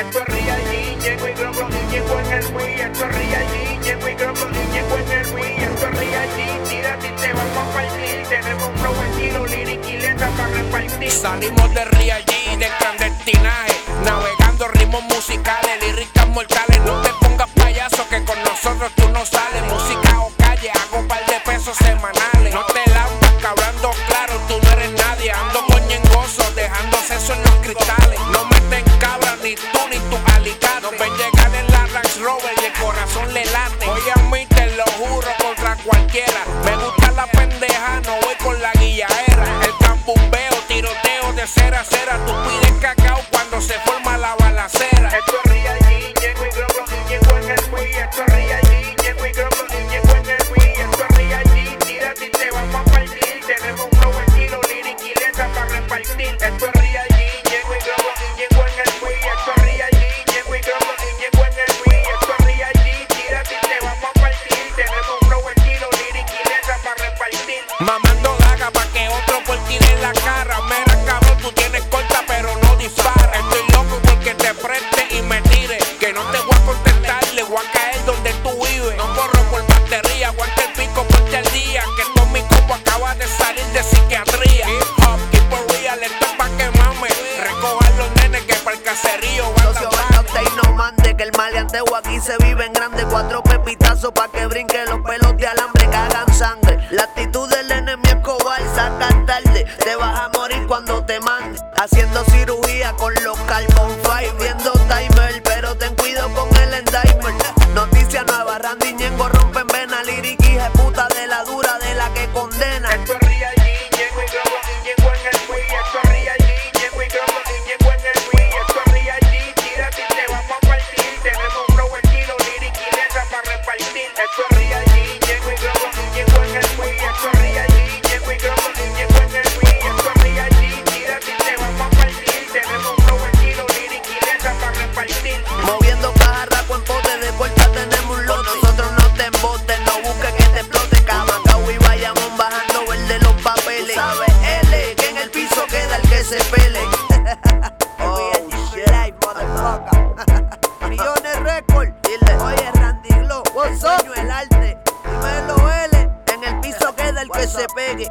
Esto es Real G, llego y grabo y llego en el Wii. Esto es Real G, llego y grabo y llego en el Wii. Esto es Real G, tírate y te vamos a partir. Tenemos un flow estilo, lyric y letra para repartir. Salimos de Real G, del clandestinaje, navegando ritmos musicales, líricas mortales. No te pongas payaso que con nosotros tú no sales. Música o calle, hago un par de pesos semanales. No te lambas, que hablando claro, tú no eres nadie. Ando con ñengoso, dejando seso en los cristales. No meten cabra, ni tú ni tu alicate. Nos ven llegar en la Range Rover y el corazón le late. Oye, a mí te lo juro contra cualquiera. Me gusta la pendeja, no voy con la guillaera. El cambumbeo, tiroteo de cera a cera. Tú pides cacao cuando se forma la balacera. Esto es Real G, llego y grabo y llego en el Wii. Esto es Real G, llego y grabo y llego en el Wii. Esto es Real G, tírate y te vamos a partir. Tenemos un flow estilo, lyric y letra para repartir. Esto es Real G, llego y grabo y llego en el Wii. Esto es Real G, llego y grabo y llego en el Wii. Esto es Real G, tírate y te vamos a partir. Tenemos un flow estilo, lyric y letra para repartir. Mamando daga pa' que otro por tire en la cara. Mira, cabrón, tú tienes corta pero no dispara. Estoy loco porque te preste y me tire. Que no te voy a contestar, le voy a caer donde tú vives. No corro por batería, aguanta el pico, ponte al día. Que todo mi combo acaba de salir de psiquiatría. Hip hop, keep it real, esto es pa' que mame. Recojan los nenes que para el caserío van Socio, venga usted y no mande, que el maleanteo aquí se vive en grande. 4 pepitazos pa' que brinque los pelos de alambre, que hagan sangre. La actitud del enemigo Escobar, saca tarde, te vas a morir cuando te mande. Haciendo cirugía con los Carbon 5, viendo timer, pero ten cuidado con el endimer. Noticia nueva, Randy y Ñengo rompen vena, lyric y puta de la dura, de la que condena. Esto es Real G, llego y grabo y llego en el Wii. Esto es Real G, llego y grabo y llego en el Wii. Esto es Real G, tírate y te vamos a partir. Tenemos un flow estilo, lyric y letra para repartir. Esto es Real G, llego y grabo y llego en el Wii. Esto es Real G, llego y grabo y llego en el Wii. Esto es Real G, tírate y te vamos a partir. Tenemos un flow estilo, lyric y letra para repartir. Moviendo cajarraco en pote de puerta tenemos un lote. Nosotros no te embotes, no busques que te explote. Camacao y Bayamón bajando verde los papeles. ¿Sabes? L, que en el piso queda el que se pele. Oh, shit, motherfucker. Millones récord. Oye, Randy Glow, what's up? Dueño el arte. Dímelo, L, en el piso queda el que se pegue.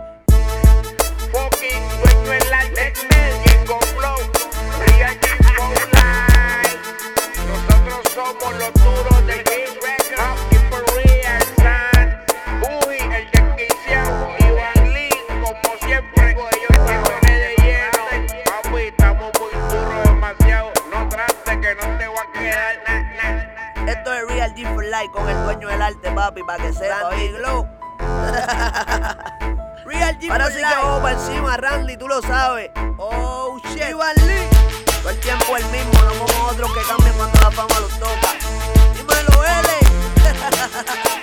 Fucking dueño el arte, Ñengo Flow, Real G for life. Nosotros somos los duros del Hit Record. Keep it real, son. Uy, el desquiciado, Iván Lee, como siempre, ellos tienen de hielo. Papi, estamos muy duros demasiado. No trates que no te va a quedar nada. Esto es Real G for Life con el dueño del arte, papi, para que sea Randy Glow. Real G ahora sí que vamos para encima, Randy, tú lo sabes. Oh shit, Iván Lee. Todo el tiempo el mismo, no como otros que cambian cuando la fama los toca. Dímelo, L.